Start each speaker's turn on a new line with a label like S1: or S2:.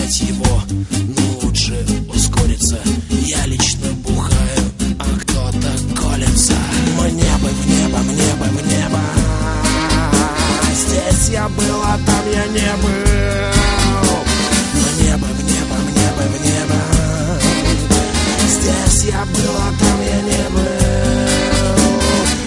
S1: догнать его, но лучше ускориться. Я лично бухаю, а кто-то колется. Мне бы в небо, мне бы в небо. Здесь я был, а там я не был. Мне бы в небо, мне бы в небо. Здесь я был.